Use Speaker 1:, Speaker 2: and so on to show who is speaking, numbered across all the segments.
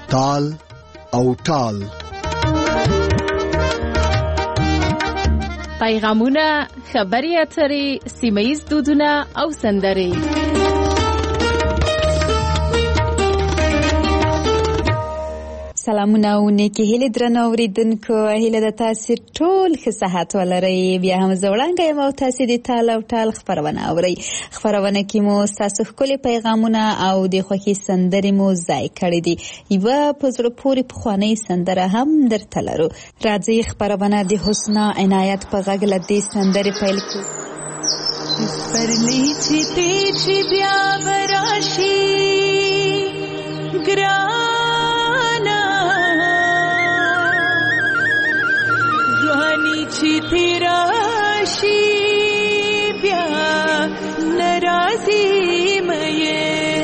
Speaker 1: تال او ټال.
Speaker 2: پیغامونه، خبري اترې، سیمه‌ییز دودونه او سندرې.
Speaker 3: سلامونه او نیکی هیله درنو اوریدونکو، هیله د تاسو ټول ښه صحت ولرئ. بیا هم زوړنګ یم او تاسو د تال او ټال خبرونه اورئ. خبرونه کې مو تاسو ښکلي پیغامونه او د خوښي سندرې مو ځای کړې دي. یوه په زړه پورې پخوانۍ سندره هم درته لرو. راځئ خبرونه د حسنا عنایت په غږ له دې سندرې پیل کړو.
Speaker 4: پرلی چې تیچی بیا براشي ګرانا ځواني چې تیراشي بیا ناراضي مې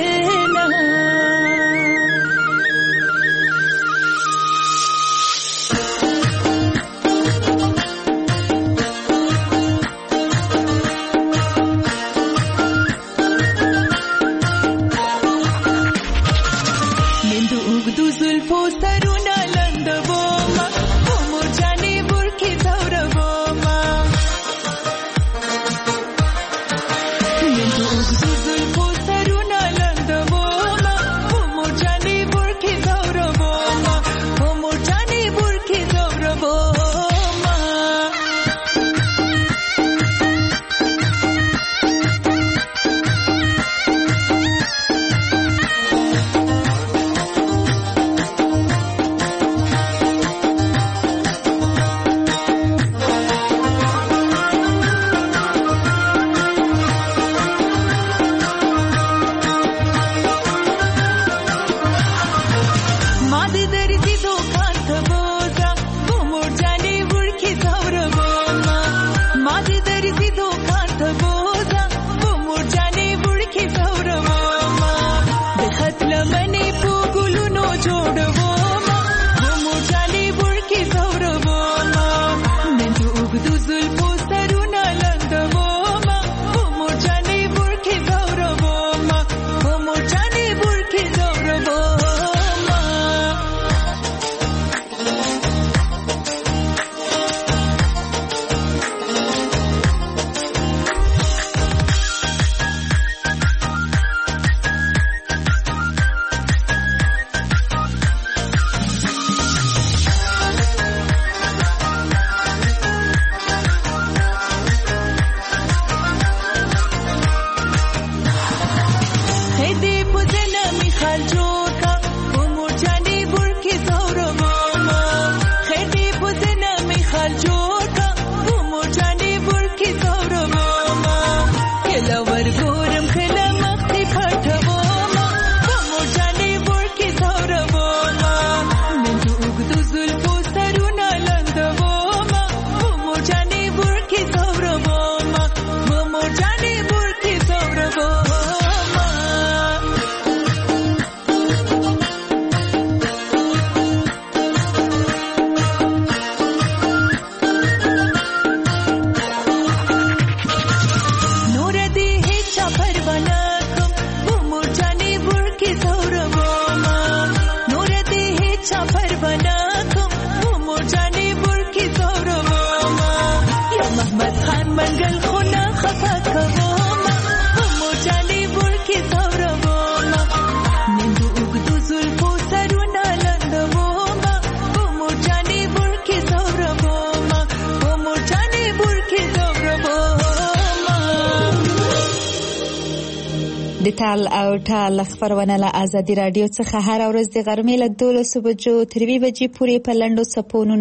Speaker 3: د تال او ټال خبرونه له آزادي رادیو څخه هر ورځ د غرمې له 12 بجو تر 2 بجې پورې په لنډو څپو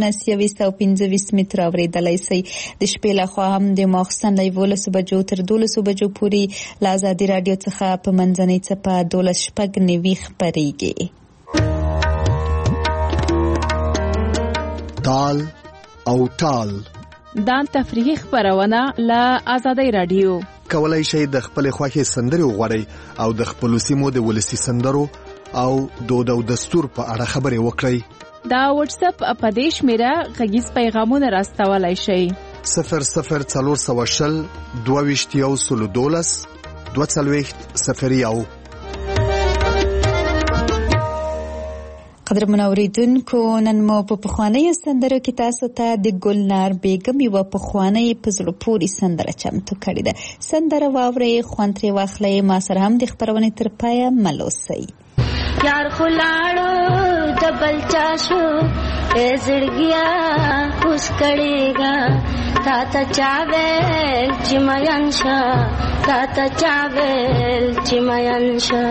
Speaker 3: 1925 متر اوریدلای شئ. د شپې له خوا هم د ماخستن له 11 بجو تر 12 بجو پورې له آزادي رادیو څخه په منځنۍ څپه 12:90 خبريږي.
Speaker 1: تال او ټال
Speaker 2: دا تفریحي خبرونه له آزادي رادیو.
Speaker 1: کولای شئ د خپل خوښي سندرې وغواړئ او د خپل سیمو د ولسی سندرو او دود او دستور په اړه خبرې وکړئ.
Speaker 2: دا واتس اپ اپدیش میرا غږیز پیغامونه راستولای شئ.
Speaker 1: 00420 22 012.
Speaker 3: قدرمن اوریدونکو نن مو په پخوانیو سندرو کې تاسو ته د ګلنار بیګم یوه پخوانۍ په زړه پورې سندره چمتو کړې ده. سندره واورئ، خوند ترې واخلئ، ما سره هم د خپرونې تر پایه مل اوسئ.
Speaker 5: یار خو لاړو د بل چا شو زړګیا اوس کړېږه تا ته چا ویل چې مین شه، تا ته چا ویل چې مین شه.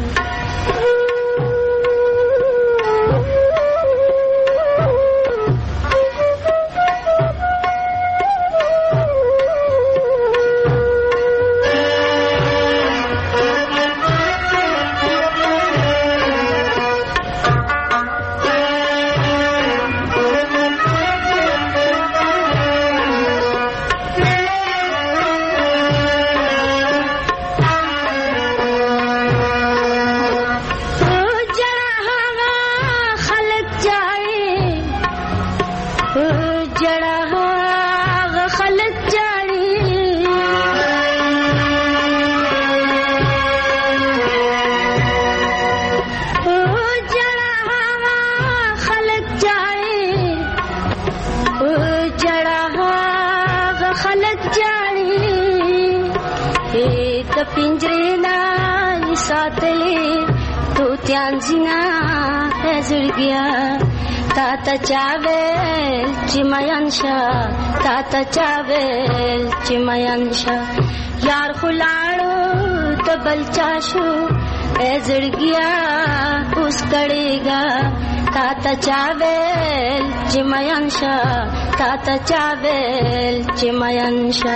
Speaker 5: पिंजरेना सातले तो त्यांजिना झुळग्या ताता चावेल चिमयांशा, ताता चावेल चिमयांशा. यार खुलाड़ो तो बलचाशो झुळग्या उस कड़ेगा ताता चावेल चिमयांशा, ताता चावेल चिमयांशा.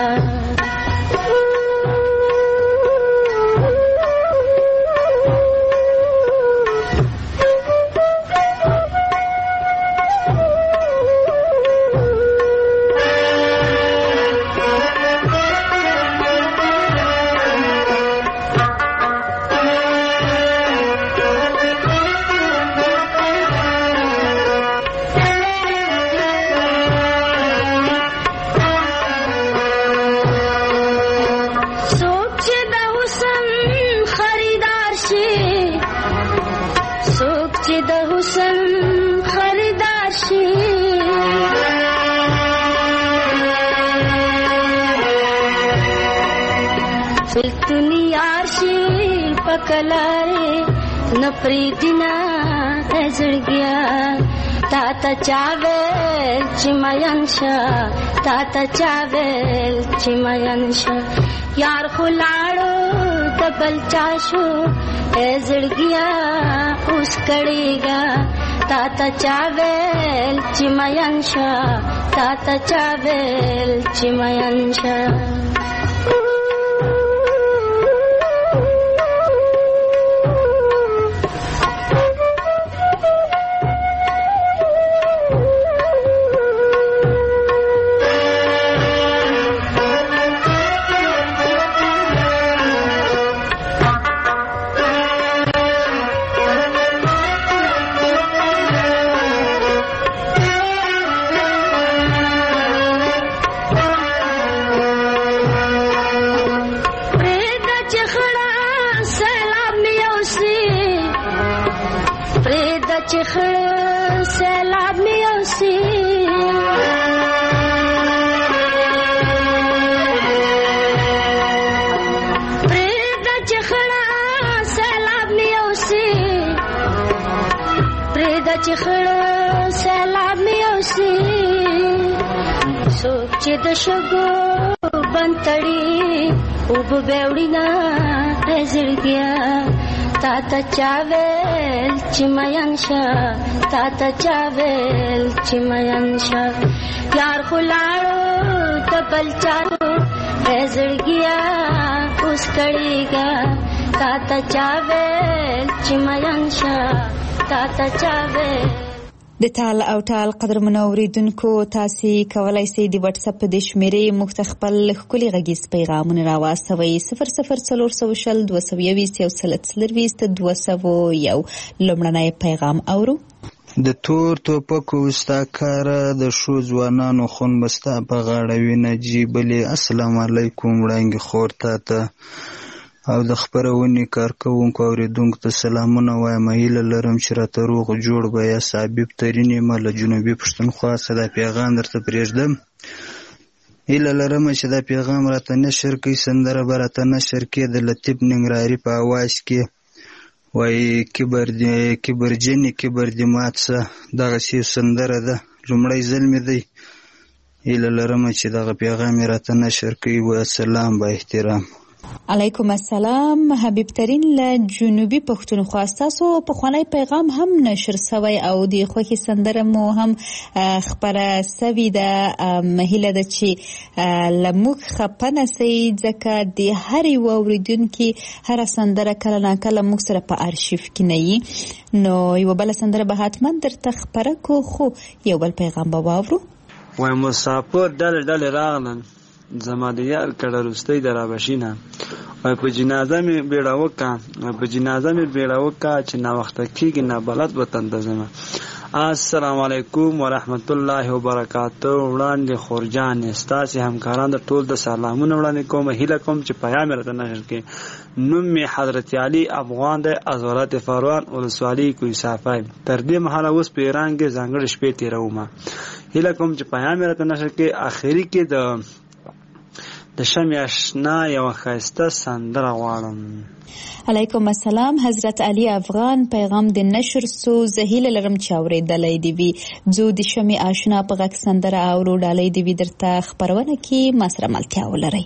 Speaker 5: पकलारे नपरीदिना झुळग्या ताता चावेल चिमयांशा, ताता चावेल चिमयांशा. यार खुलाड़ो दबल चाशो झुळग्या उस कड़ेगा ताता चावेल चिमयांशा, ताता चावेल चिमयांशा. د شګو بنتړي وب بیوړینا زړګیا ताता चावेल चिमयांशा, ताता चावेल चिमयांशा. यार खुलाड़ो तबल चारो झुळग्या उस कड़ेगा ताता चावेल चिमयांशा, ताता चावेल.
Speaker 3: د تال او تال قدرمنو اوریدونکو تاسو کولای شئ د واتس اپ د شمیرې مختخپل خولي غږیز پیغامونه راوستوي 0042020 لمړنی پیغام اورو.
Speaker 6: د تور توپکو استاکاره د شو ځوانانو خون بستا په غاړه وینه جیبلې. السلام علیکم وړانګې خور ته او د خپرونې کارکوونکو اوریدونکو ته سلامونه وایم. هیله لرم چې راته روغ جوړ به یاست. حبیب ترین یم له جنوبي پښتونخوا څخه دا پیغام درته پرېږدم. هیله لرم چې دا پیغام راته نشر کړئ. سندره به راته نشر کړي د لطیف ننګرهاري په اواز کې. وایي کبرجنې کبر دې مات شه، دغسې سندره ده، لومړی ځل مې دی. هیله لرم چې دغه پیغام یې راته نشر کړي. و سلام با احترام.
Speaker 3: علیکم السلام. حبیب ترین له جنوبي پښتونخوا، ستاسو پخوانی پیغام هم نشر سوی او د خوښې سندره مو هم خپره سوي ده. هیله ده چې له موږ خفه نسئ، ځکه د هرې واورېدونکي هره سندره کله ناکله موږ سره په ارشیف کې نه وي. نو یوه بله سندره به حتما درته خپره کړو، خو یو بل پیغام به واورو.
Speaker 7: وای مسافر ډلې ډلې راغلل، زما د یار کړه روستۍ د رابشینه. وای په جنازه مې بیړه وکړه چې ناوخته کېږي نابلد وطن ته ځمه. السلام علیکم ورحمت الله وبرکاتو. وړاندې خورجانې ستاسې همکاران د ټول د سلامونه وړاندې کوم. هیله کوم چې پیام راته نشر کړي. نوم مې حضرت علي افغان دی از ولایت فاروان ولسوالۍ کوه صافی. تر دې مهاله اوس په ایران کې ځانګړې شپې تېرومه. هیله کوم چې پیام راته نشر کړي. اخري کې د شمع اشنا یو ښایسته سندره غواړم.
Speaker 3: علیکم السلام. حضرت علی افغان پیغام د نشر سو. زه هیله لرم چې اورېدلی دې وي. ځو د شمع اشنا په غږ سندره اورو. ډالۍ دې وي درته خپرونه کې ما سره ملتیا ولرئ.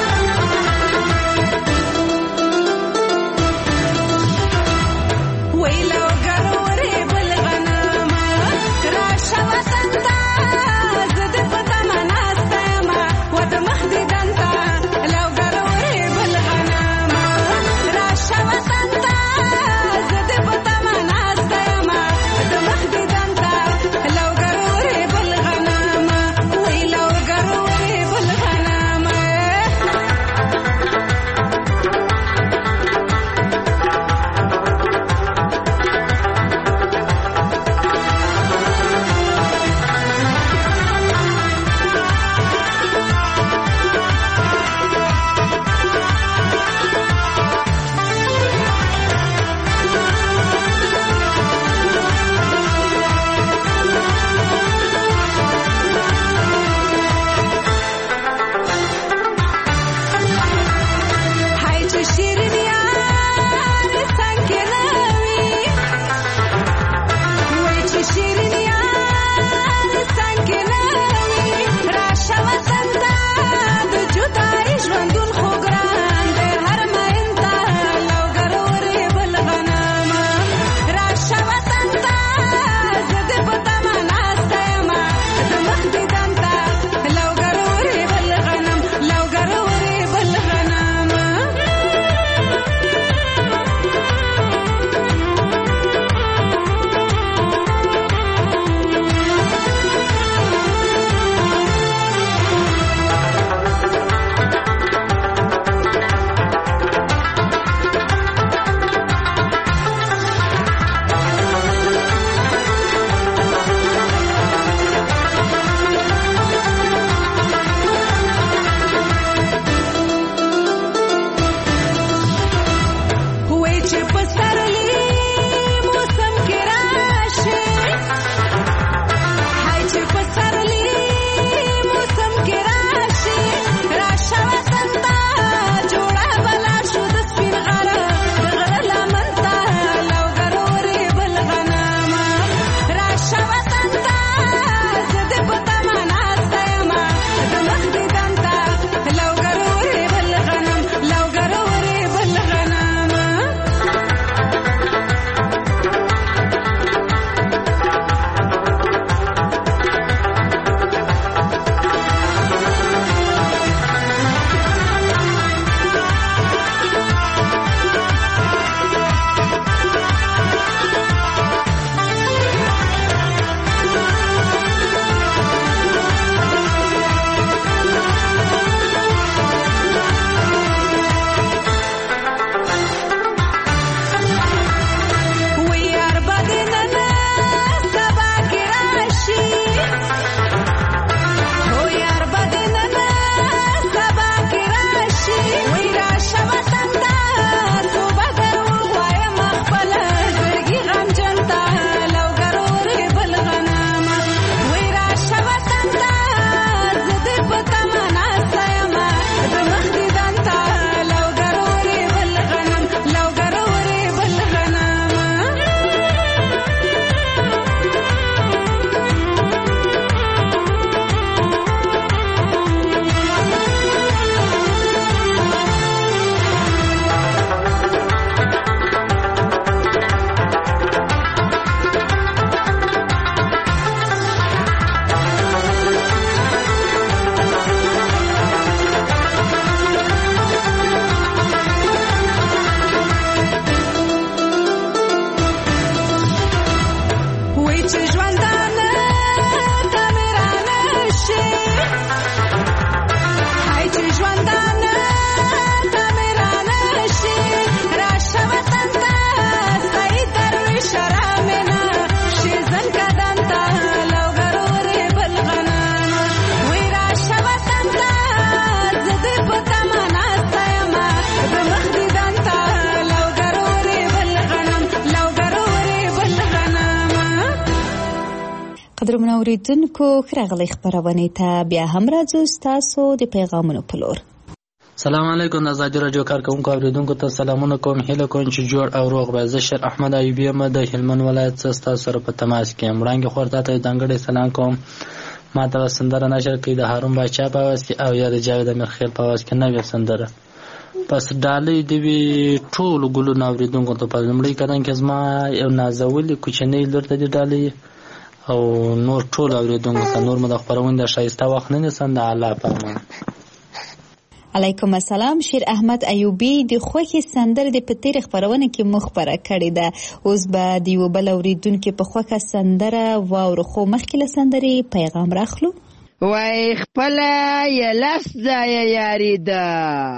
Speaker 4: وای
Speaker 3: محترم اوریدونکو راغلی خبرونه ته بیا هم راځو تاسو د پیغامونو په لور.
Speaker 8: سلام علیکم. ازادي رادیو کارکونکو اوریدونکو ته سلامونه کوم. هیله کوم چې جوړ او روغ به. زه شر احمد ایوبی یم د هلمند ولایت څخه تاسو سره په تماس کې یم. وړاندې خورته ته ځانګړی سلام کوم. ما ته سندره نشر کړي د هارون باچا په आवाज کې او یا د جاوید امیرخیل په आवाज کې نوې سندره. پس ډالۍ د وی ټول ګلو اوریدونکو ته په لمړی کړه کې زما یو نازولې کوچنۍ لور ته د ډالۍ او نور ټول اوریدونکو ته نور مده خبرونه د شایسته وخت نه سند الله پامان.
Speaker 3: علیکم السلام. شیر احمد ایوبی د خوخي سندره د پتیر خبرونه کې مخبره کړې ده. اوس به د یو بل اوریدونکو په خوخه سندره واور خو مخکله سندري پیغام راخلو.
Speaker 9: وای خپل یلس ځای یاري ده،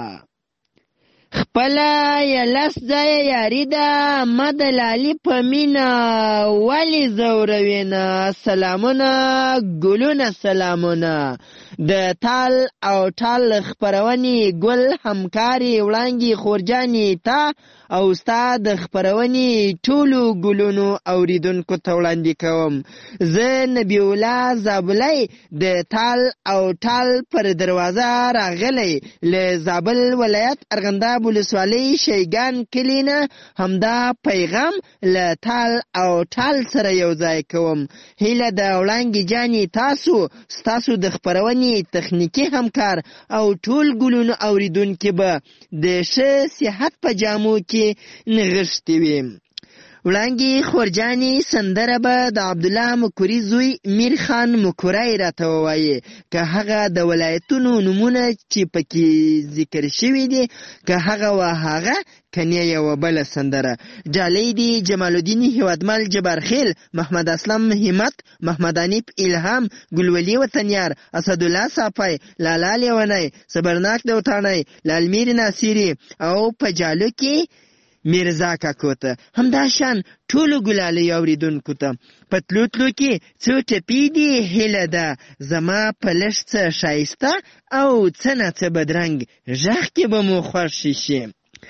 Speaker 9: خپل یلس ځای یاري ده، مدلالی پمینا ولی زوروینا. سلامونه ګلونه سلامونه د تال او ټال خبرونی ګل همکاري وړانګي خورجاني تا او استاد خبرونی ټولو ګلونو اوریدونکو ته وړاندې کوم. زه نبی الله زابلای د تال او ټال پر دروازه راغلی له زابل ولایت ارغنداب ولسوالۍ شیګان کلینه همدا پیغام له تال او ټال سره یو ځای کوم. هیله د وړانګي جاني تاسو د خبرونی تخنیکی همکار او ټول ګلونو اوریدونکو به د ښه صحت په جامو کې نغښتي وي. وړانګي خورجاني سندره به د عبدالله مکوري زوی میر خان مکورای راته ووایي. که هغه د ولایتونو نومونه چې پکې ذکر شوي دي که هغه و هغه کنیه یو بل سندره. جالی دی جمال الدین هیوادمل جبارخیل، محمد اسلام همت، محمد انیب الهام، گلولی وطنیار، اسدالله صافی، لالا لیونی، صبرناک دوتانی، لالمیر ناصری او په جالو کې میرزا کاکو ته همداشان ټولو ګلالي اوریدونکو ته پتلوتلو کې څو ټپې دي. هیله ده زما په لږ څه ښایسته او څه نه څه بدرنګ غږ کې به مو خوښ شي.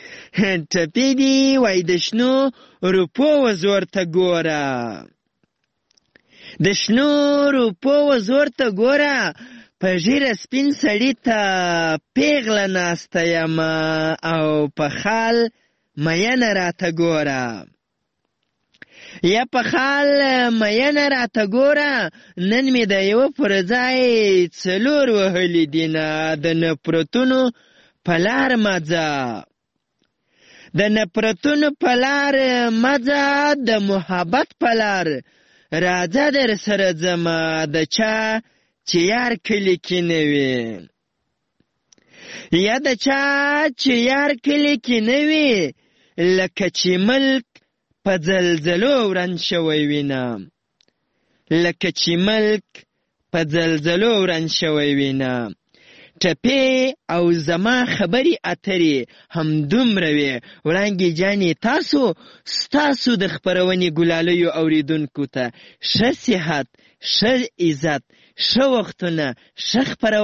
Speaker 9: ټپې دي وای د شنو روپو وزور ته ګوره، د شنو روپو وزور ته ګوره، په ژیره سپین سړي ته پیغله ناسته یم او په خال مینه راته ګوره. یا په خال مینه راته ګوره، نن مې د یوه پر ځای څلور وهلي دینه. د نفرتونو په لار مځه، د نفرتونو په لار مځه، د محبت په لار راځه در سره ځمه. د چا چې یار کلی کې نه وي، یا د چا چې یار کلی کې نه وي، لکه چې ملک په زلزلو وران شوی وینه، لکه چې ملک په زلزلو وران شوی وینه. ټپې او زما خبرې اترې همدومره وې. وړانګې جانې ستاسو د خپرونې ګلالیو اوریدونکو ته ښه صحت، ښه عزت، ښه وختونه، ښه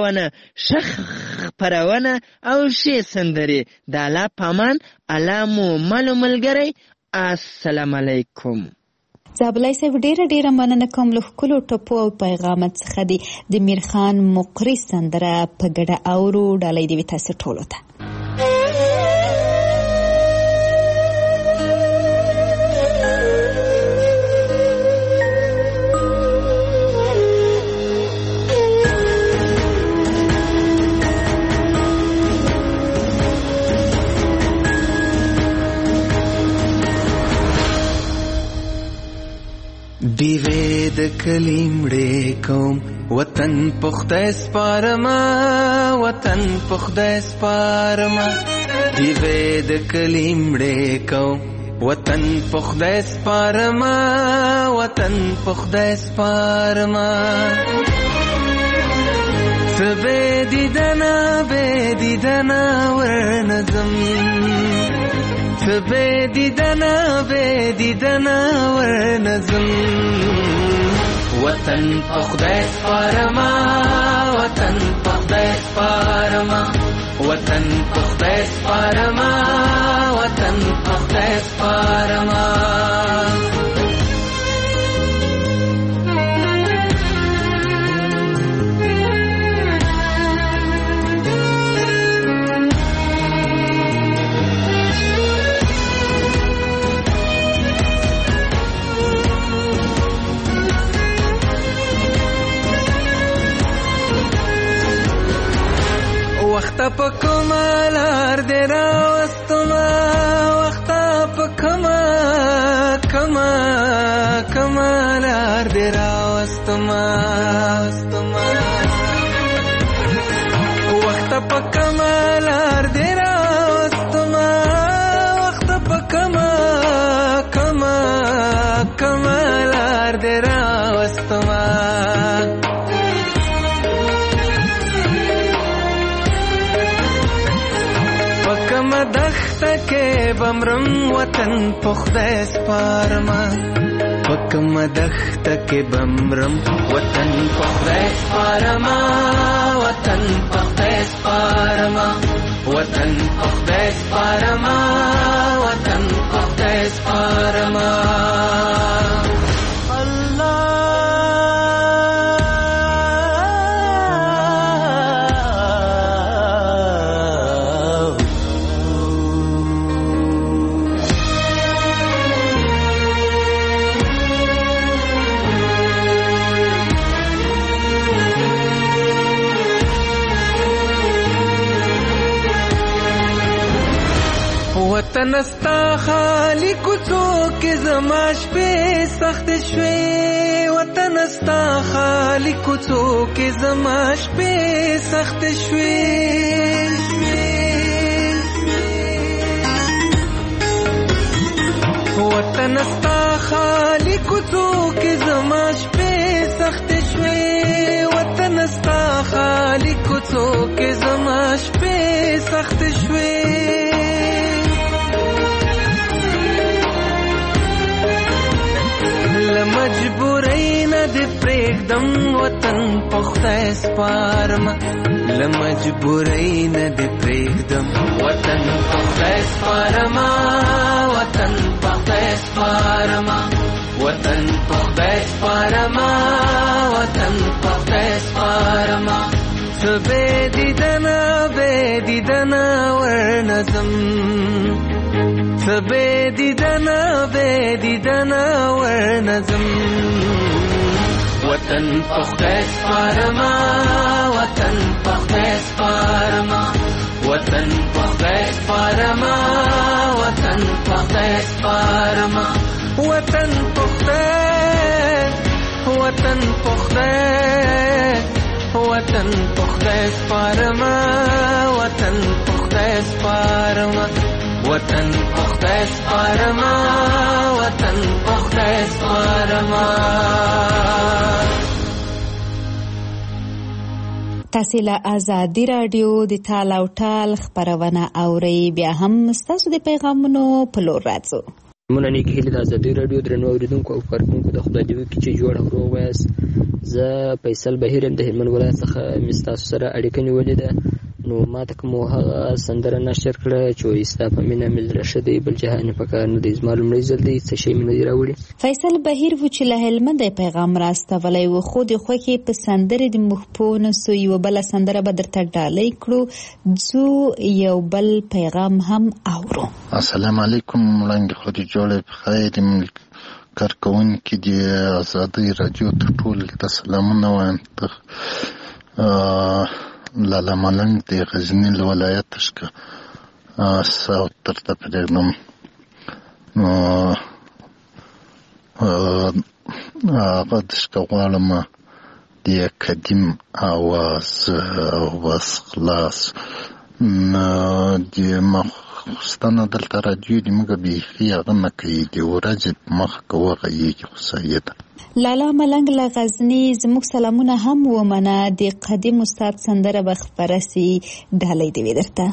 Speaker 9: خپرونه او ښې سندرې. د الله پامان، الله مو ملګری. السلام علیکم.
Speaker 3: زابلای صاحب ډیره مننه کوم له ښکلو ټپو او پیغامات څخه د میر خان مقری سندره په ګډه اورو. ډالۍ دې وي تاسو ټولو ته.
Speaker 4: دیوې د کلیمړې کوم وطن پخته سپارما، وطن پخته سپارما. دیوې د کلیمړې کوم وطن پخته سپارما، وطن پخته سپارما. سبه دیدنا ورنظم، سبه دیدنا ورنظم. وطن پخته سپارما، وطن پخته سپارما، وطن پخته سپارما، وطن پخته سپارما. وخت په کمالار دې راوستما وخت په کمالار دې راوستما وخت په کمالار دې راوستما وخت په کمالار دې راوستما دخته کې بمرم وطن په خدای سپارما پکم دخته کې بمرم وطن په خدای سپارما وطن په خدای سپارما وطن په خدای سپارما وطن په خدای سپارما وطن استا خالی کوڅو کې زما شپې سخت شوې وطن استا خالی کوڅو کې زما شپې سخت شوې وطن استا خالی کوڅو کې زما شپې سخت شوې وطن استا خالی کوڅو کې زما شپې سخت شوې لمجبورۍ نه دې پرېږدم وطن په خدای سپارم لمجبورۍ نه دې پرېږدم وطن په خدای سپارم وطن په خدای سپارم وطن په خدای سپارم وطن په خدای سپارم څه بې دیدنه ورنځم څه بې دیدنه ورنځم وطن په خدای سپارم وطن په خدای سپارم وطن په خدای سپارم وطن په خدای سپارم وطن په خدای وطن په خدای وطن په خدای سپارم وطن په خدای سپارم وطن په خدای سپارم وطن په خدای سپارم
Speaker 3: تاسو له آزادي رادیو د تال او ټال خبرونه اورئ بیا هم ستاسو د پیغامونو په لور راځو
Speaker 10: مونږ نه کېږي د آزادي رادیو درنو اوریدونکو او کارکونکو د خدای دې وکړي چې جوړ او روغ وایاست زه فیصل بهیر د هلمند ولایت څخه مستاسو سره اړیکه نیولې ده نو ماته کوم هغه سندره نشر کړه چې ستا په مینه مې زړه ښه دی بل جهان په کار نه دی زما لومړی ځل دی څه شی مې نه دی راوړي
Speaker 3: فیصل بهیر و چې له هلمند پیغام راستولی و خو د خوښې په سندرې د موږ په نسو یوه بله سندره به درته ډالۍ کړو ځو یو بل پیغام هم اورو
Speaker 11: السلام علیکم وړاندې خو دې جوړې بخیر کارکوونکي د آزادۍ راډیو ته ټول ته سلامونه وایم لالا ملنګ د غزني ولایت څخه ساوت ترته پرېږدم هغه دشته غواړم د قدیم آواز خلاص د مخستانه دلته راډیو د موږ بیخي هغه نه کوي د ورځې په مخ که وغږېږي خو صحیح ده
Speaker 3: لالا ملنګ له غزني زموږ سلامونه هم ومنه د قدیم استاد سندره به خپره سي ډالۍ دې وي درته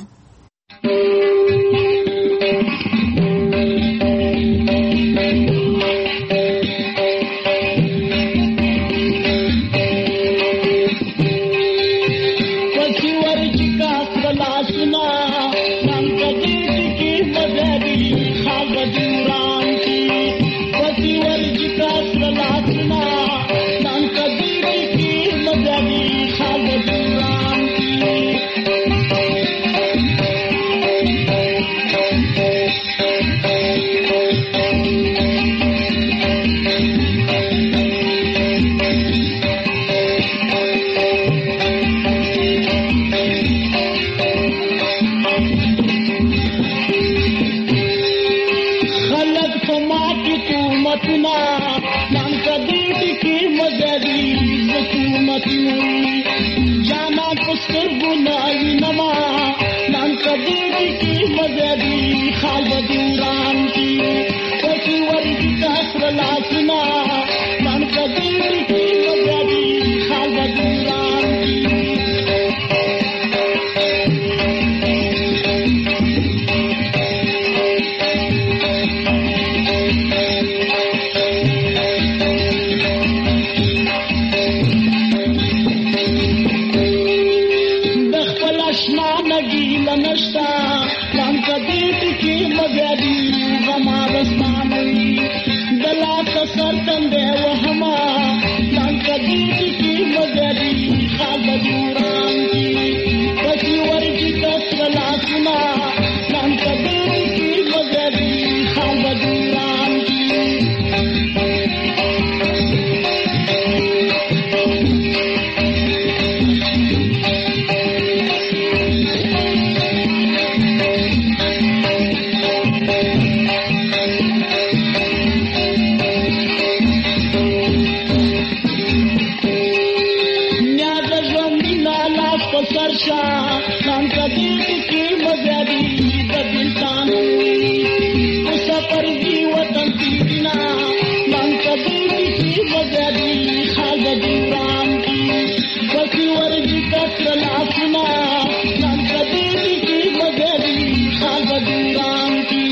Speaker 12: ورشا نام کدی کی مزادی بدلتان مسافر دی وطن دینا نام کدی کی مزادی خالد دیوان کی وسی ورجی کسر لاسنا نام کدی کی مزادی خالد دیوان کی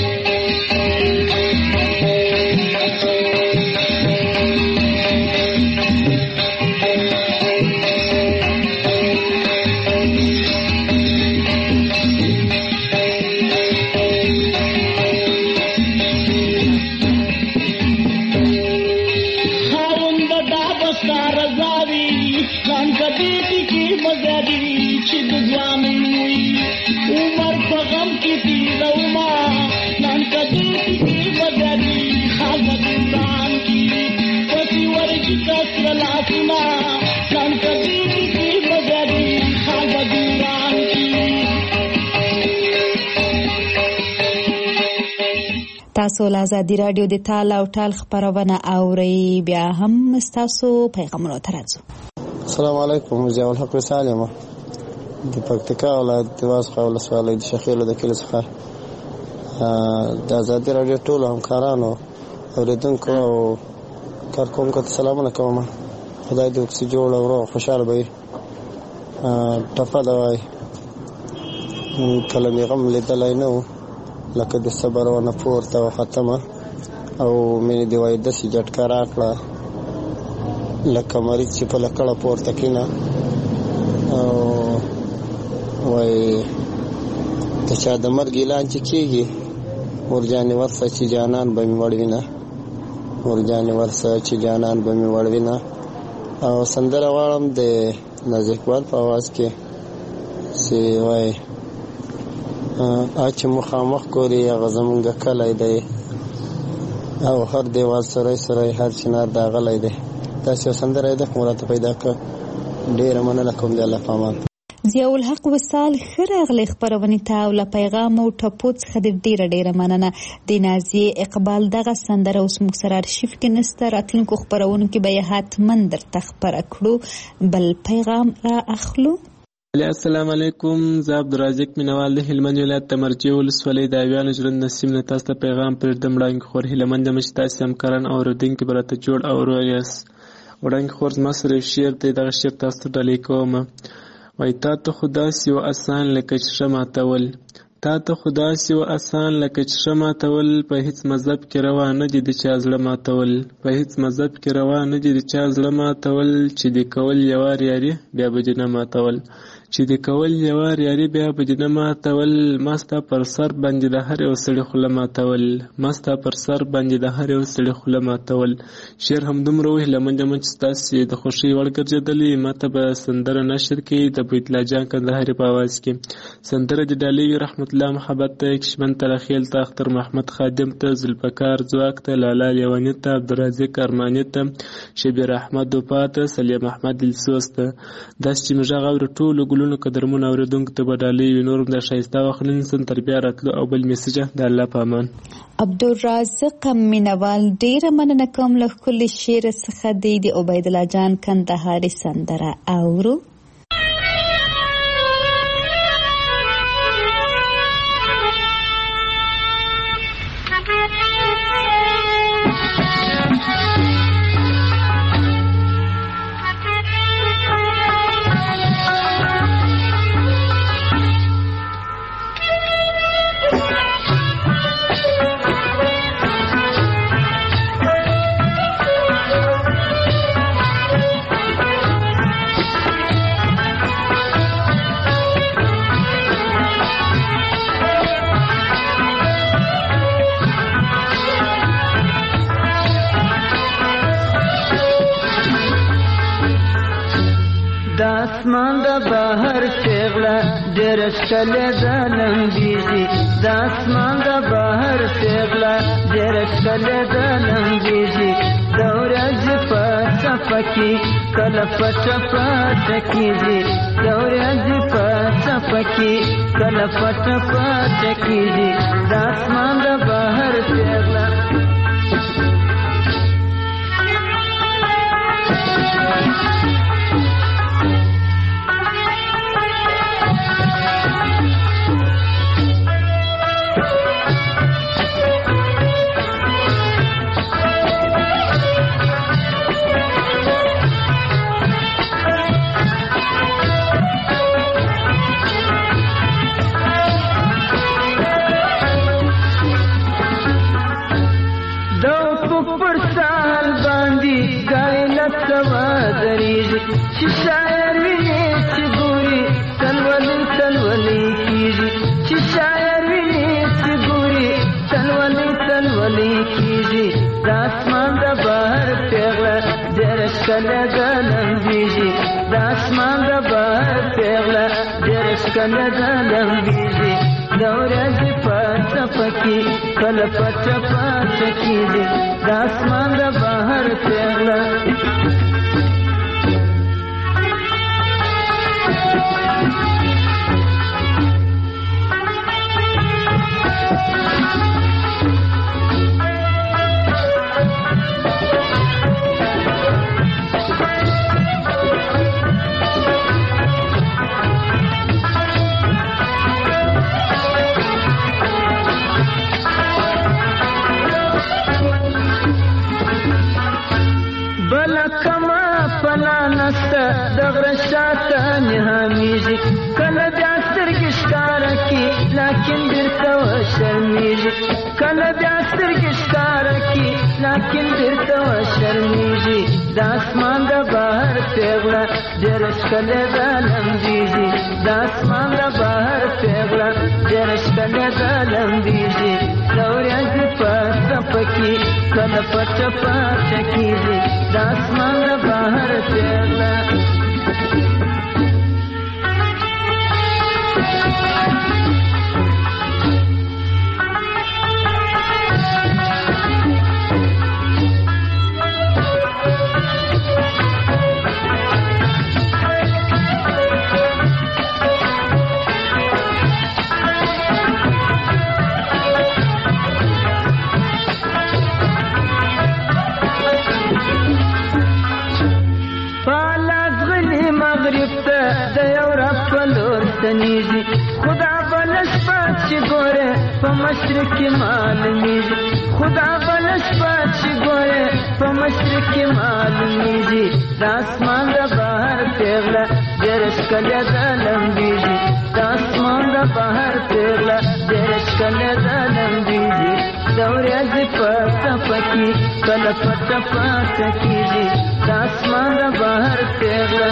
Speaker 3: تاسو له ازادي رادیو د تال او ټال خبرونه اورئ. بیا هم تاسو پیغامونه ترځو.
Speaker 13: السلام علیکم. ضیاء الحق سالم د پکتیکا ولایت د واسخه ولسوالۍ د شخیلو د کلی څخه د ازادي رادیو ټول همکارانو اوریدونکو او کارکونکو ته سلامونه کوم. خدای دې وکړي جوړ او روغ خوشاله وي. ټپه دا وای کله مې غم لیدلی نه و لکه د صبر ونه پورته و ختمه او مینې دې وایي داسې جټکه راکړه لکه مریض چې په لکړه پورته کېنه او وایي د چا د مرګ اعلان چې کېږي ورجانې ورسه چې جانان به مې وړوینه ورجانې ورسه چې جانان به مې وړوینه. او سندره غواړم د نازک اقبال په آواز کې چې وایي چې مخامخ ګوري هغه زمونږ کلی دی او هر دیوال سری سری هر چنار داغلی دی. داسې سندره یې ده کوم راته پیدا کړه. ډېره مننه کوم د الله په امان.
Speaker 3: ضیاء الحق وصال ښه راغلی خپرونې ته او له پیغام او ټپو څخه ډېره مننه. د نازیې اقبال دغه سندره اوس موږ سره ارشیف کې نسته. راتلونکو خپرونو کې به یې حتما درته خپره کړو. بل پیغام را اخلو.
Speaker 14: السلام علیکم. زه عبدالرازق مینوال د هلمند ولایت د مرجې ولسوالۍ د اویانو ژرند نسیم نه تاسو ته پیغام پرېږدم. وړاندې خور هیله مند یم چې تاسې همکاران او اورېدونکي به راته جوړ او روغ یاست. وړاندې خور زما سره یو شعر دی. دغه شعر تاسو ته ډالۍ کوم. وایي تا ته خو داسې و اسان لکه چې ښه ماتول تا ته خو داسې و اسان لکه چې ښه ماتول په هیڅ مذهب کې روا نه دي د چا زړه ماتول په هیڅ مذهب کې روا نه دي د چا زړه ماتول چې دې کول یوار یاري بیا به دې نه ماتول چې دې کول یوار یاري بیا به دې نه ماتول ما ستا پر سر باندې د هر یو سړي خوله ماتول ما ستا پر سر باندې د هر یو سړي خوله ماتول. شعر همدومره و هیله مند یم چې ستاسې د خوښۍ وړ ګرځېدلې. ما ته به سندره نشر کړي د بیت الله جان کندهاري په آواز کې. سندره د ډالۍ وي رحمت الله محبت ته کشمن ترخیل ته اختر محمد خادم ته ذوالفقار ځواک ته لالا لیواني ته عبدالرازق ارماني ته شبیر احمد وفا ته سلیم احمد دلسوز ته. داسې چې موږ غږ اورو ټولو ګلونو قدرمنو اورېدونکو ته به ډالۍ وي. نور هم د ښایسته وخت نن تر بیا راتلو او بل میسجه د الله په امان.
Speaker 3: عبدالرازق مینوال ډېره مننه کوم له ښکلي شعر څخه دی د عبیدالله جان کندهاري سندره اورو.
Speaker 4: داسمان د بهر پیغله ډېر ښکلې ده لمبېږي داسمان د بهر پیغله ډېر ښکلې ده لمبېږي د ورځې په څپه کې کله پټه پټه کېږي د ورځې په څپه کې کله پټه پټه کېږي داسمان د بهر پیغله شاعر ویني چې ګوري تلولي تلولي کیږي چې شاعر ویني چې ګوري تلولي تلولي کیږي د اسمان د بهر پیغله ډېر ښکلی د لمبېږي د اسمان د بهر پیغله ډېر ښکلی د لمبېږي د ورځې په څپه کې کله پټه پټه کېږي د اسمان د بهر پیغله د غره شاته نهامیږي کله بیا سترګې ښکاره کړي لاکن بېرته وشرمېږي کله بیا سترګې ښکاره کړي لاکن بېرته وشرمېږي د اسمان د بهر پیغله ډېره ښکلې ده لمبېږي د اسمان د بهر پیغله ډېره ښکلې ده لمبېږي د ورځې په څپه کې کله پټه پټه کېږي د اسمان د بهر پیغله خدا بلش پاچی گوره پا مشرقی معلومیږي خدا بلش پاچی گوره پا مشرقی معلومیږي د اسمان د بهر پیغله ډېره ښکلې ده لمبېږي د اسمان د بهر پیغله ډېره ښکلې ده لمبېږي د ورځې په څپه کې کله پټه پټه کېږي د اسمان د بهر پیغله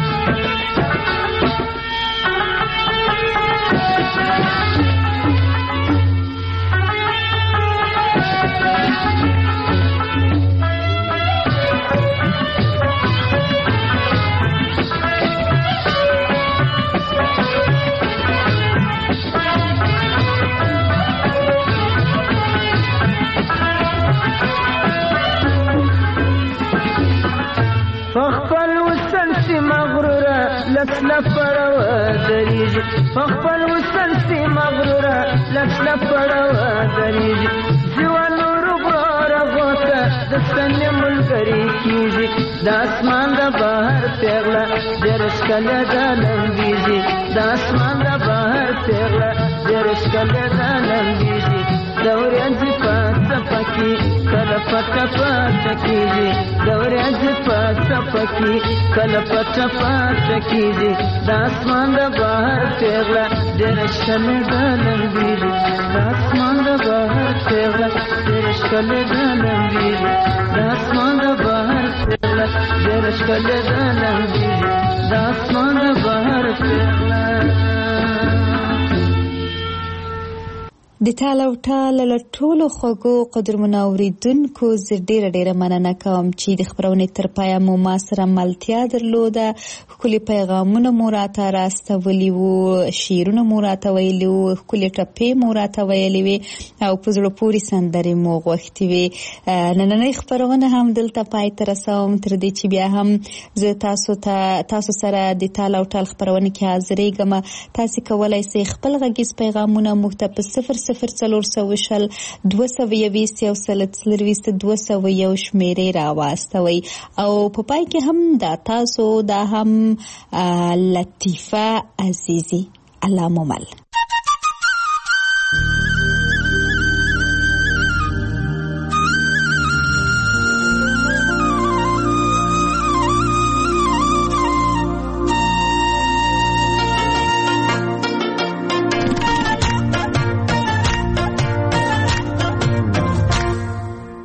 Speaker 4: لپړه ودرېږي په خپل وصل سي مغروره لپړه ودرېږي ځوان ورګوره غوته د ستنې ملګري کېږي د اسمان د بهر پیغله ډېره ښکلې ده لمبېږي د اسمان د بهر پیغله ډېره ښکلې ده لمبېږي د ورځې په څپه کې کله پټه پټه کېږي د ورځې په څپه کې کله پټه پټه کېږي د اسمان د بهر پیغله ډېره ښکلې ده لمبېږي د اسمان د بهر پیغله ډېره ښکلې ده لمبېږي د اسمان د بهر پیغله ډېره ښکلې ده لمبېږي د اسمان د بهر پیغله
Speaker 3: د ټال او ټال له ټولو خوږو قدرمنو اوریدونکو زه ډیره مننه کوم چې د خبرونې تر پایه مو ما سره ملتیا درلوده. ښکلي پیغامونه مو راته راستولي وو، شعرونه مو راته ویلي وو، ښکلي ټپې مو راته ویلې وې او په زړه پورې سندرې مو غوښتې وې. نننۍ خبرونه هم دلته پای ته رسوم، تر دې چې بیا هم زه تاسو سره د ټال او ټال خبرونه کې حاضرېږم. تاسو کولی شئ خپل غږیز پیغامونه موږ ته په 00420 شمیرې راواستوئ او په پای کې هم دا تاسو دا هم لطیفه عزیزی الله مومل.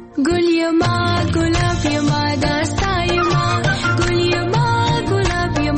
Speaker 15: Gul yama gulab yama dasta yama gul yama gulab yama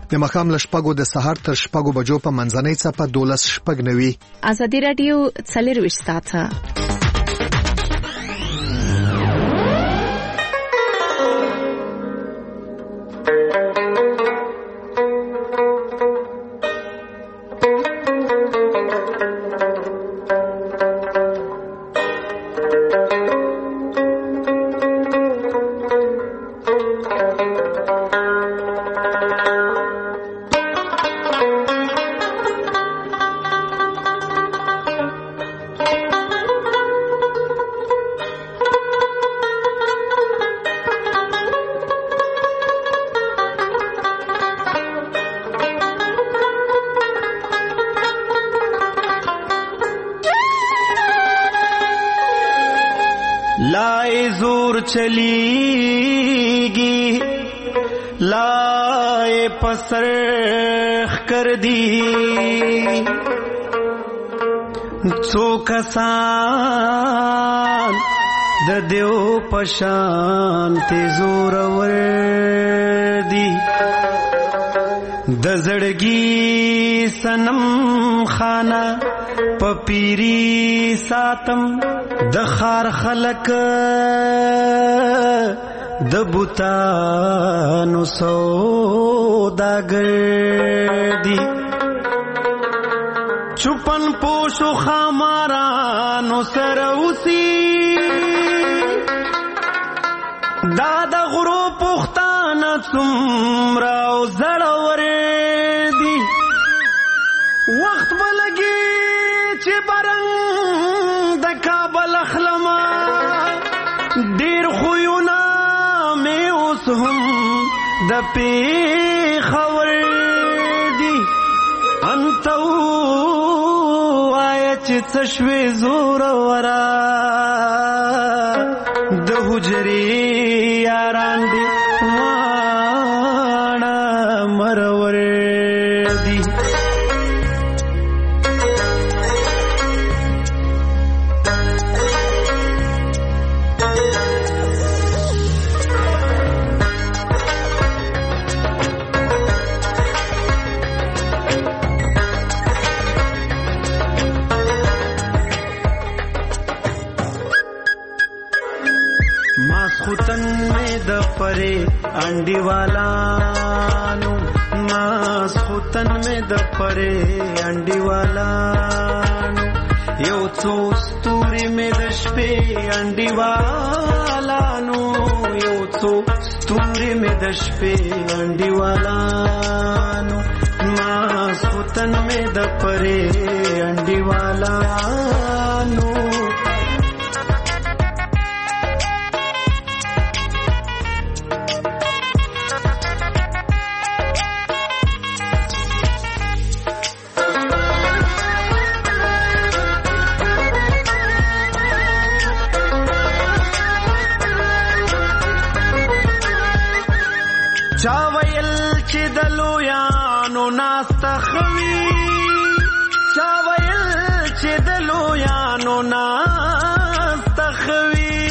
Speaker 1: د مخام له 6 د سهار تر 6 بجو په منځنۍ څپه 12:09.
Speaker 2: ازادي رادیو 24 ساعته.
Speaker 4: لائے زور چلیگی لائے پسرخ کر دی څو کسان د دیو پشان ته زور ور دی د زړګي سنم خانه پپیری ساتم د خار خلق د بوتانو سوداګر دی چپن پوشو خامارانو سره اوسي دا د غرو پختانه څومره او زړور دی وخت بلګي چې برنګ د کابل اخلما ډیر خوونه مې اوس هم د پیښور دی انت وای چې څه شوي زور ورا د حجرې یاران دی واړه مرور دی ماسخوتن میں دپرے انڈی والانو ماسخوتن میں دپرے انڈی والانو یو څو ستوري میں د شپې انډي والانو یو څو ستوري میں د شپې انډي والانو ماسخوتن میں دپرے انډي والانو چاویل چې دلو یانو ناستخوي چاویل چې دلو یانو ناستخوي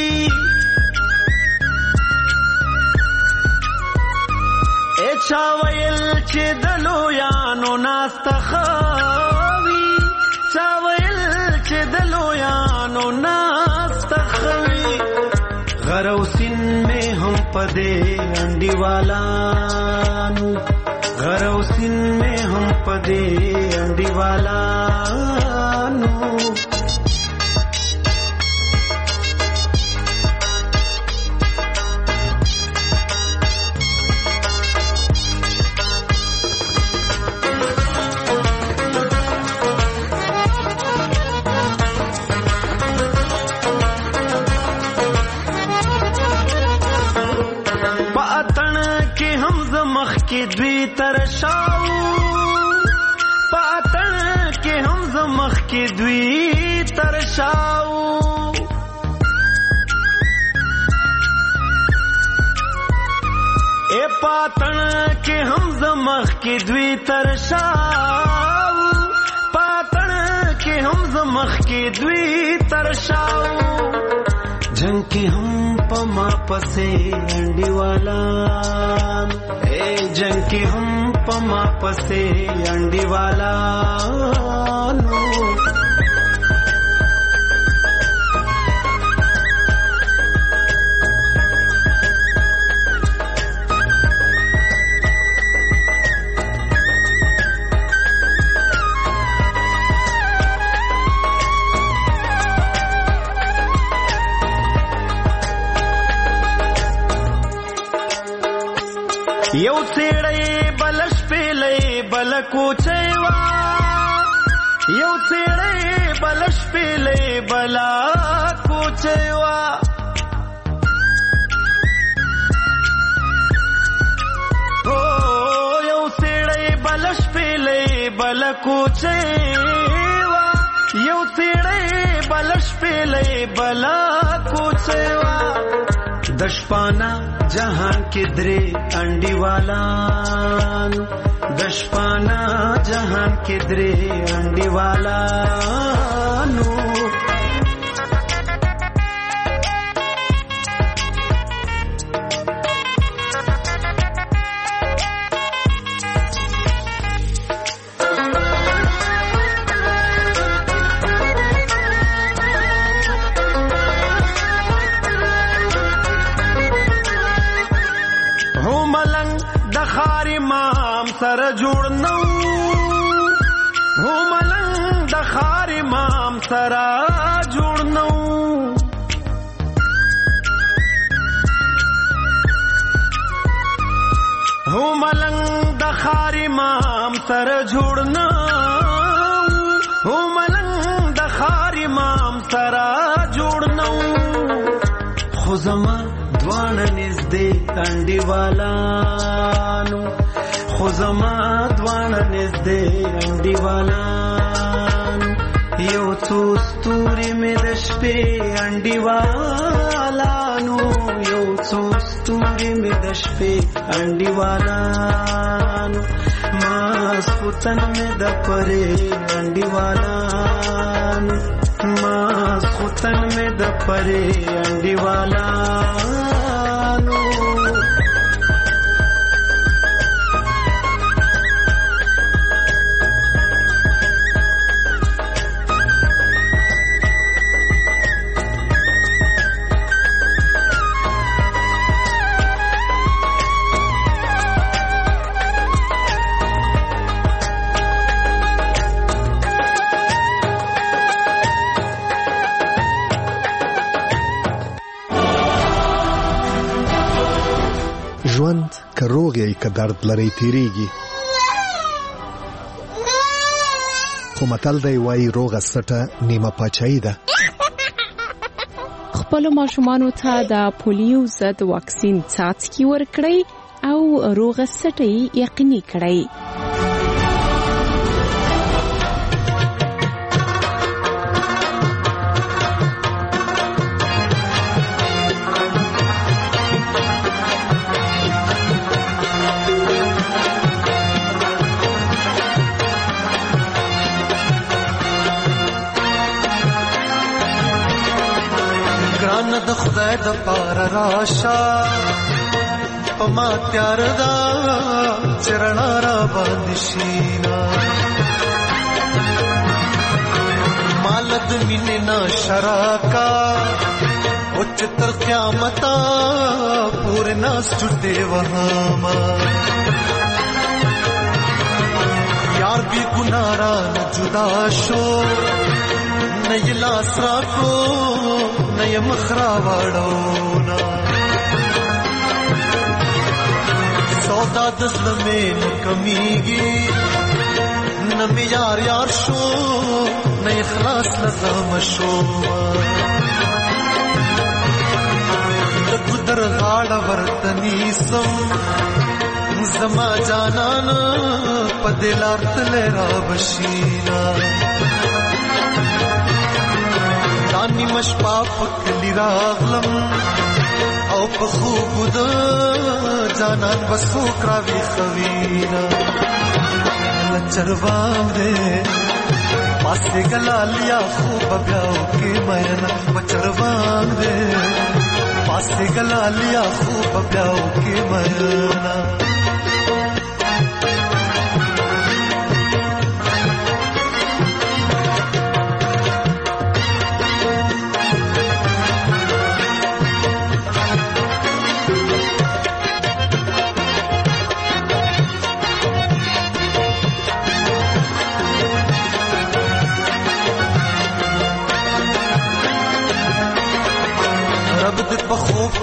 Speaker 4: چاویل چې دلو یانو ناستخوي چاویل چې دلو یانو ناستخوي غروسین میں ہم پدے انڈی والانو غروسین میں ہم پدے انڈی والانو के द्वी तरशाऊ पातन के हम जमख के द्वी तरशाऊ ए पातन के हम जमख के द्वी तरशाऊ पातन के हम जमख के द्वी तरशाऊ जंग के हम पमा पसे अंडी वाला जंग के हम پما پسې انډیوالا نو یو څېړی بلش پیلې بل کوچېوا یو څېړی بلش پیلې بلا کوچېوا او یو څېړی بلش پیلې بل کوچېوا یو څېړی بلش پیلې بلا کوچېوا دشپانا جهان کې درې انډیوالان دشپانا جهان کې درې انډیوالانو سره جوړ نو هو ملنګ د خار امام سره جوړ نو هو ملنګ د خار امام سره جوړ نو هو ملنګ د خار امام سره جوړ نو خو زما دوانه نږدې انډیوالانو خو زما دوانه نږدې انډیوالان یو څو ستوري مې د شپې انډیوالانو یو څو ستوري مې د شپې انډیوالانو ماسخوتن مې د پرې انډیوالانو ماسخوتن مې د پرې انډیوالانو
Speaker 1: ژوند که روغ یې که درد لري تیریږي خو متل دی وایي روغه سټه نیمه پاچاهي ده
Speaker 2: خپلو ماشومانو ته د پولیو ضد واکسین څاڅکي ورکړئ او روغه سټه یې یقیني کړئ.
Speaker 4: د خدای د پار راشا پما تیار دا چرنا را باندې شینا مالد مینه نا شراکا او چتر قیامت پورے ناس چټه وهما یار بھی گنارا جدا شو نئی لاس راکو نئی مخرا واڑونا سودا دزل میں کمیگی نمی یار یار شو نئی اخلاص لزام شو دقدر غاڑ ورطنی سم زما جانانا پدلار تلیرا بشینا دانی مشپا پکلی راغلم او پخوب دا جانان بسو کراوی خوینا لچروان دے پاسے گلا لیا خوب بیاو کے مینا بچروان دے پاسے گلا لیا خوب بیاو کے مینا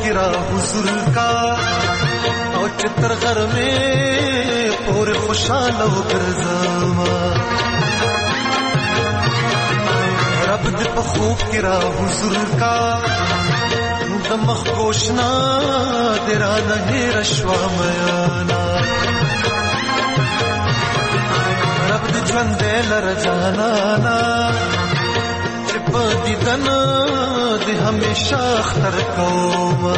Speaker 4: کی را حضور کا او چتر غر میں پورے خوشحال و گرزما رب دې په خوب کی را حضور کا دمخ گوشنا دیرا نهیر شوا میانا رب دی جوان دیل رجانانا چپ دی دن دی ہمیشہ اختر کوما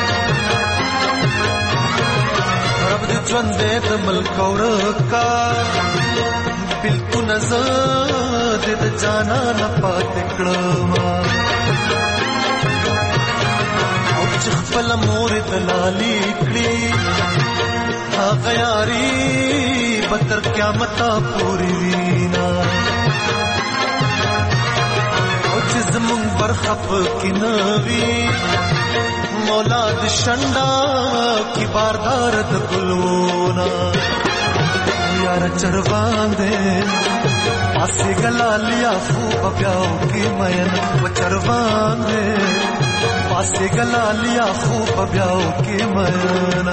Speaker 4: رب دی جوان دید ملکورکا بلکو نزد دی جانانا پاتکڑما خپل مور دلالی کړي هغه یاري بدر قیامت پوری وینا او چې زمون برخف کینوي مولا د شنډا کی باردار د ګلونا یار چروان دې پاسه گلالیا فو بياو کی مین و چروان دې پاسه گلالیا خوب بیاو کی منا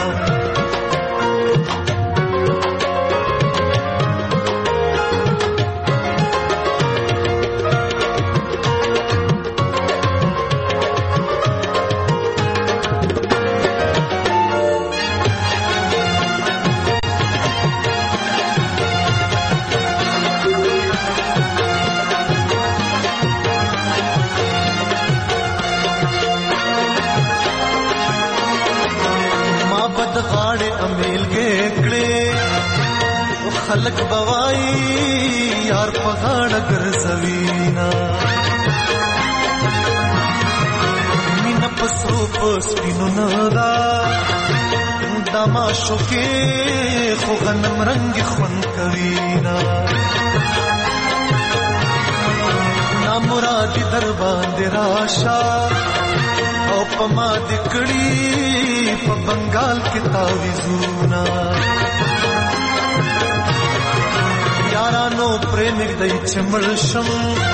Speaker 4: خلق بوائی یار پغاڑ گرزوینا مینا پسرو پسپینو ندا داماشو کے خو غنم رنگ خون کوینا نامرادی در باندې راشا او پما دکڑی پا بنگال کی تاویزونا یارانو پریمک دی چمل شم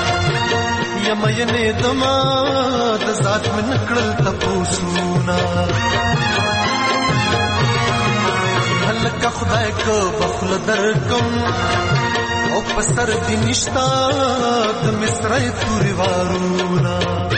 Speaker 4: یمینه دما د ذات من نکړل تپوسونا هلکه خدای کو بخل درکم او پسر دی نشتا د مصرای توری وارونا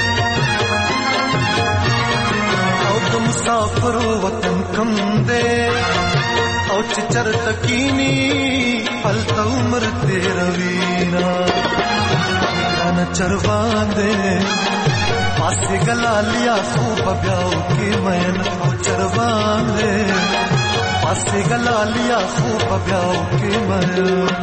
Speaker 4: او د مسافر وطن کم دے او چچر تکینی پلتا عمر تیروینا لانا چروان دے پاسے گلالیا خوب بیاو کی مین او چروان دے پاسے گلالیا خوب بیاو کی مین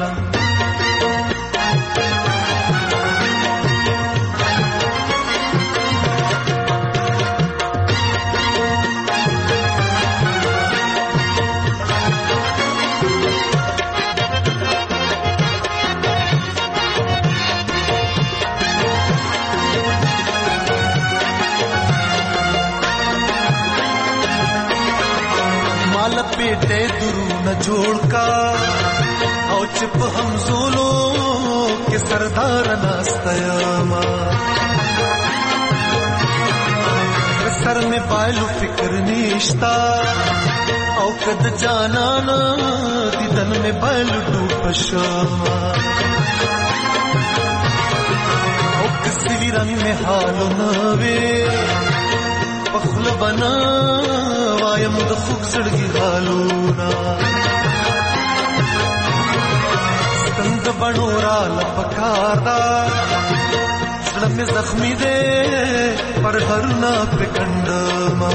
Speaker 4: پیٹے درو نہ جوڑ کا او چپ ہم زولو کے سردار ناستیاما سر میں پائلو فکر نیشتا او کد جانانا دیدن میں پائلو ڈوبشاما او کسی ویران میں حالو نوے پخل بنا وایم د خوب سړګي حالونا ستند بڼورا لپکاردا زړه مې زخمی دے پر هرنا پکندما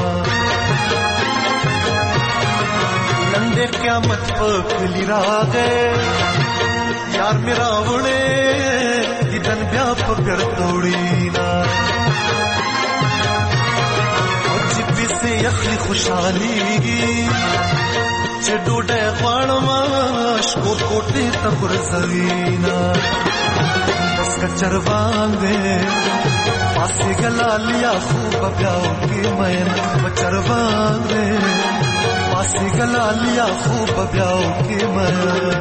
Speaker 4: لنډه قیامت پکلی راغې یار میرا وړې دیدن بیا پکړ توړینا سے یخلی خوشحالی چه ڈوڑے خوانماش کوٹ کوٹی تبر زوینا بس کا چروان دے پاسی گلالیا خوب بیاو کی مین چروان دے پاسی گلالیا خوب بیاو کی مین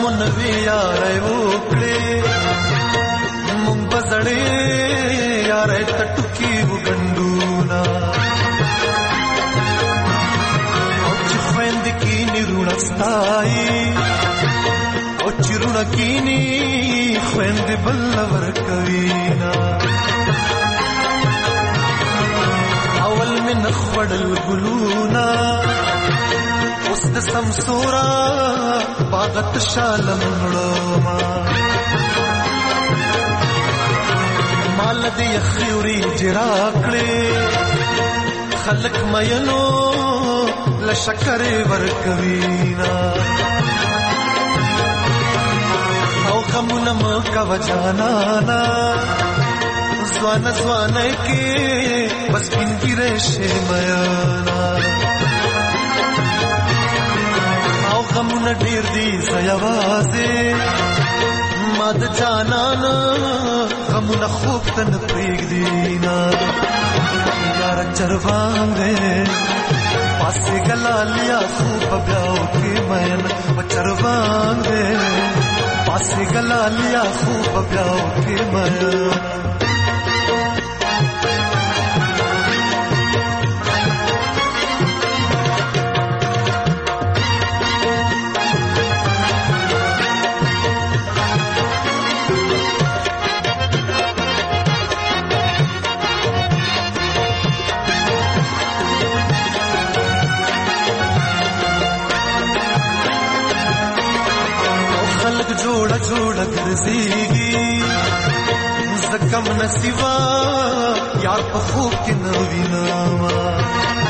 Speaker 4: منوي یارې وکړې مونږ بزړې یارې تټکی وګندونا او چې خويند کې نیرونستای او چې رونه کې ني خويند بل ور کوينا اول من خړل ګلونا اوس د سمسورا باغت شالم لوما مال دې خيوري جراکړې خلق مینو لشکر ور کوينا او غمونم کا وجانا زوان زوان کې بس پینګره شه میانا او غمون ډیر دي زیوازه ماد جانان غمون خوب تن پریګ دینا یار چرواندې پاسه گلالیا خوب بیاو کې مین چرواندې پاسه گلالیا خوب بیاو کې مین جوڑا جوڑا گرزیگی زکم نسیوا یار په خوب کې نو ویناوا